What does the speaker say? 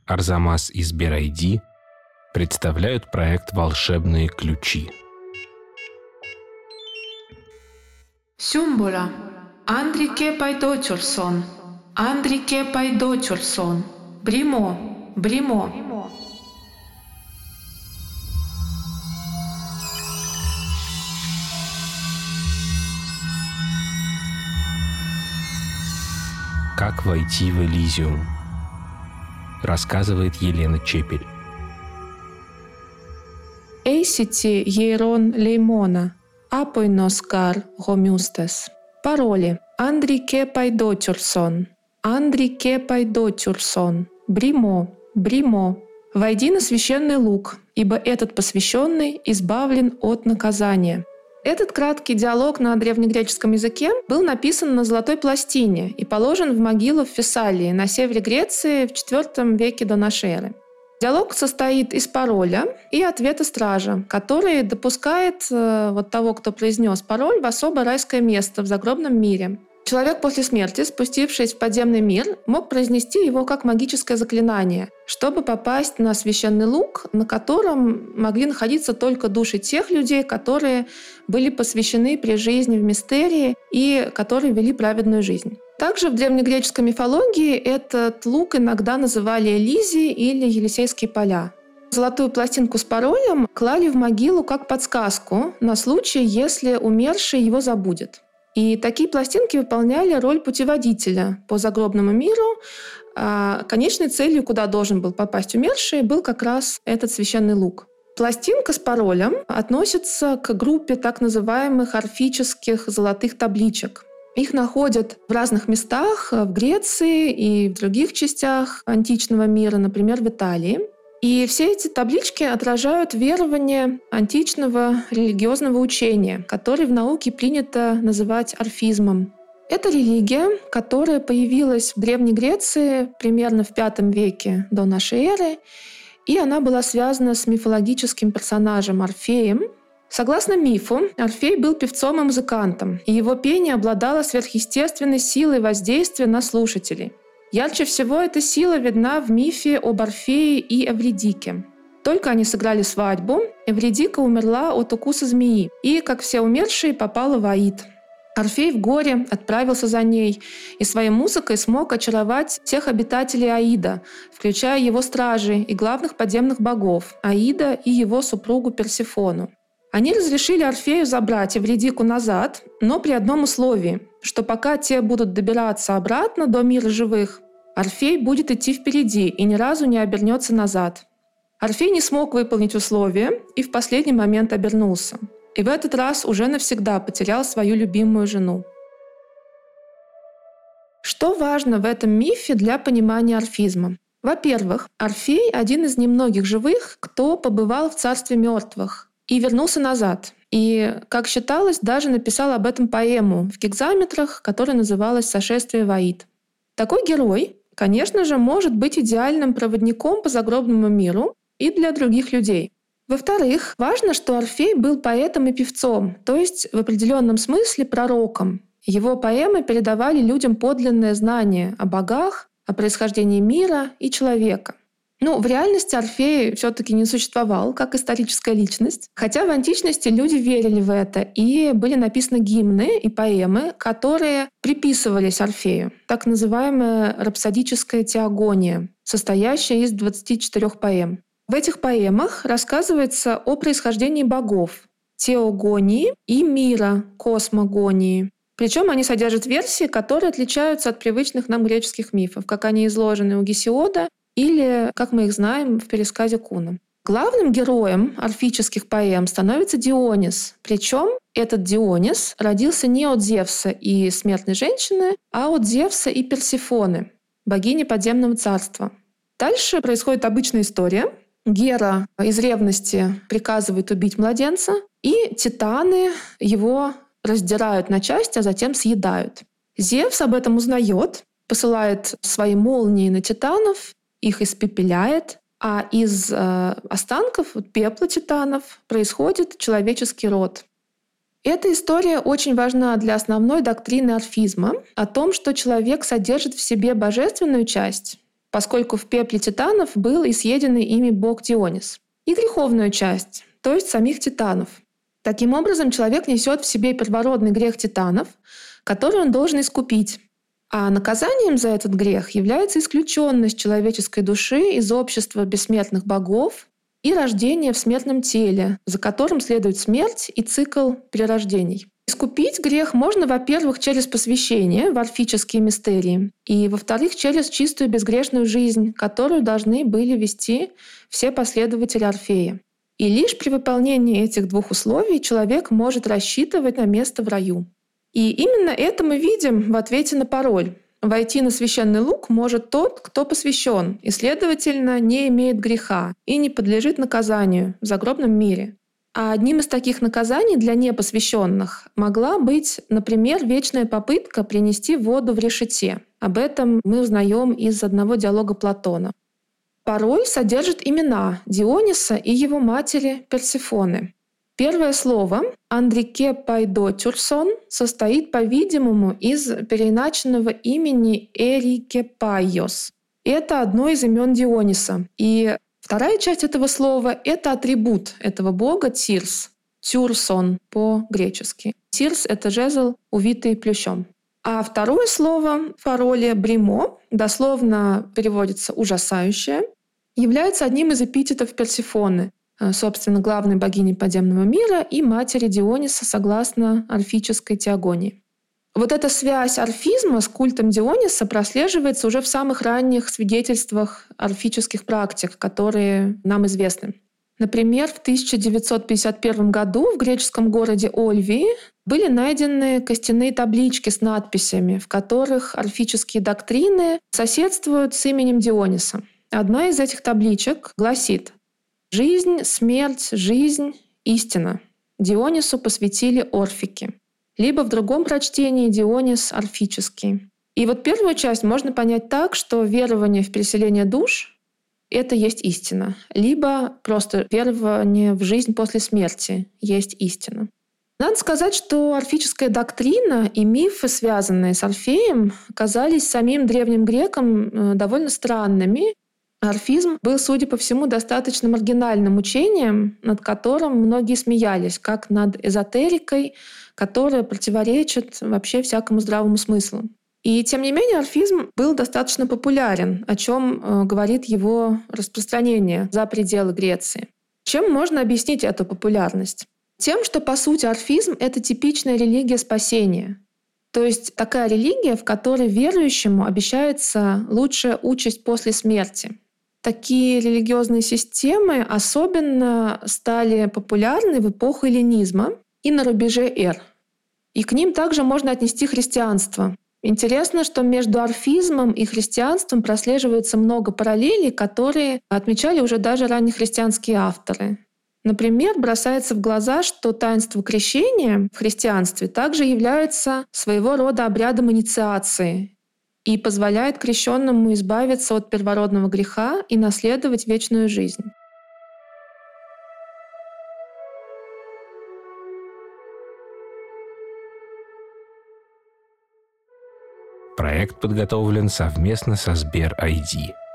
Арзамас и Сберайди представляют проект «Волшебные ключи». Сюмбула. Андрике Пайдочурсон. Андрике Пайдочурсон. Бримо. Бримо. Как войти в Элизиум? Рассказывает Елена Чепель. Эйсити Ейрон Леймона. Апойноскар Гомюстес. Пароли. Андрике Пайдочурсон. Андрике Пайдочурсон. Бримо. Бримо. Войди на священный луг, ибо этот посвященный избавлен от наказания. Этот краткий диалог на древнегреческом языке был написан на золотой пластине и положен в могилу в Фессалии на севере Греции в IV веке до нашей эры. Диалог состоит из пароля и ответа стража, который допускает того, кто произнес пароль, в особое райское место в загробном мире. Человек после смерти, спустившись в подземный мир, мог произнести его как магическое заклинание, чтобы попасть на священный луг, на котором могли находиться только души тех людей, которые были посвящены при жизни в мистерии и которые вели праведную жизнь. Также в древнегреческой мифологии этот луг иногда называли Элизией или Елисейские поля. Золотую пластинку с паролем клали в могилу как подсказку на случай, если умерший его забудет. И такие пластинки выполняли роль путеводителя по загробному миру. А конечной целью, куда должен был попасть умерший, был как раз этот священный луг. Пластинка с паролем относится к группе так называемых орфических золотых табличек. Их находят в разных местах, в Греции и в других частях античного мира, например, в Италии. И все эти таблички отражают верование античного религиозного учения, которое в науке принято называть орфизмом. Это религия, которая появилась в Древней Греции примерно в V веке до нашей эры, и она была связана с мифологическим персонажем Орфеем. Согласно мифу, Орфей был певцом и музыкантом, и его пение обладало сверхъестественной силой воздействия на слушателей. Ярче всего эта сила видна в мифе об Орфее и Эвридике. Только они сыграли свадьбу, Эвридика умерла от укуса змеи и, как все умершие, попала в Аид. Орфей в горе отправился за ней и своей музыкой смог очаровать всех обитателей Аида, включая его стражей и главных подземных богов Аида и его супругу Персефону. Они разрешили Орфею забрать Эвридику назад, но при одном условии, что пока те будут добираться обратно до мира живых, Орфей будет идти впереди и ни разу не обернется назад. Орфей не смог выполнить условие и в последний момент обернулся. И в этот раз уже навсегда потерял свою любимую жену. Что важно в этом мифе для понимания орфизма? Во-первых, Орфей — один из немногих живых, кто побывал в царстве мертвых и вернулся назад. И, как считалось, даже написал об этом поэму в гекзаметрах, которая называлась «Сошествие в Аид». Такой герой, конечно же, может быть идеальным проводником по загробному миру и для других людей. Во-вторых, важно, что Орфей был поэтом и певцом, то есть в определенном смысле пророком. Его поэмы передавали людям подлинное знание о богах, о происхождении мира и человека. В реальности Орфей все-таки не существовал как историческая личность, хотя в античности люди верили в это, и были написаны гимны и поэмы, которые приписывались Орфею, так называемая рапсодическая теогония, состоящая из 24 поэм. В этих поэмах рассказывается о происхождении богов, теогонии и мира, космогонии. Причем они содержат версии, которые отличаются от привычных нам греческих мифов, как они изложены у Гесиода или, как мы их знаем, в пересказе Куна. Главным героем орфических поэм становится Дионис. Причем этот Дионис родился не от Зевса и смертной женщины, а от Зевса и Персефоны, богини подземного царства. Дальше происходит обычная история. Гера из ревности приказывает убить младенца, и титаны его раздирают на части, а затем съедают. Зевс об этом узнает, посылает свои молнии на титанов, их испепеляет, а из останков пепла титанов происходит человеческий род. Эта история очень важна для основной доктрины орфизма о том, что человек содержит в себе божественную часть поскольку в пепле титанов был и съеденный ими бог Дионис, и греховную часть, то есть самих титанов. Таким образом, человек несет в себе первородный грех титанов, который он должен искупить. А наказанием за этот грех является исключенность человеческой души из общества бессмертных богов и рождение в смертном теле, за которым следует смерть и цикл перерождений. Искупить грех можно, во-первых, через посвящение в орфические мистерии, и, во-вторых, через чистую безгрешную жизнь, которую должны были вести все последователи Орфея. И лишь при выполнении этих двух условий человек может рассчитывать на место в раю. И именно это мы видим в ответе на пароль. Войти на священный луг может тот, кто посвящен, и, следовательно, не имеет греха и не подлежит наказанию в загробном мире. А одним из таких наказаний для непосвященных могла быть, например, вечная попытка принести воду в решете. Об этом мы узнаем из одного диалога Платона. Пароль содержит имена Диониса и его матери Персефоны. Первое слово «Андрикепайдотюрсон» состоит, по-видимому, из переиначенного имени Эрикепайос. Это одно из имен Диониса. И вторая часть этого слова — это атрибут этого бога Тирс. Тюрсон по-гречески. Тирс — это жезл, увитый плющом. А второе слово в пароле «бримо», дословно переводится «ужасающее», является одним из эпитетов Персефоны, собственно, главной богини подземного мира и матери Диониса согласно орфической теогонии. Вот эта связь орфизма с культом Диониса прослеживается уже в самых ранних свидетельствах орфических практик, которые нам известны. Например, в 1951 году в греческом городе Ольвии были найдены костяные таблички с надписями, в которых орфические доктрины соседствуют с именем Диониса. Одна из этих табличек гласит: «Жизнь, смерть, жизнь, истина. Дионису посвятили орфики». Либо в другом прочтении Дионис орфический. И вот первую часть можно понять так, что верование в переселение душ — это есть истина. Либо просто верование в жизнь после смерти есть истина. Надо сказать, что орфическая доктрина и мифы, связанные с Орфеем, казались самим древним грекам довольно странными. Орфизм был, судя по всему, достаточно маргинальным учением, над которым многие смеялись, как над эзотерикой, которая противоречит вообще всякому здравому смыслу. И тем не менее орфизм был достаточно популярен, о чем говорит его распространение за пределы Греции. Чем можно объяснить эту популярность? Тем, что, по сути, орфизм — это типичная религия спасения. То есть такая религия, в которой верующему обещается лучшая участь после смерти. Такие религиозные системы особенно стали популярны в эпоху эллинизма и на рубеже эр. И к ним также можно отнести христианство. Интересно, что между орфизмом и христианством прослеживается много параллелей, которые отмечали уже даже раннехристианские авторы. Например, бросается в глаза, что таинство крещения в христианстве также является своего рода обрядом инициации и позволяет крещенному избавиться от первородного греха и наследовать вечную жизнь. Проект подготовлен совместно со Сбер ID.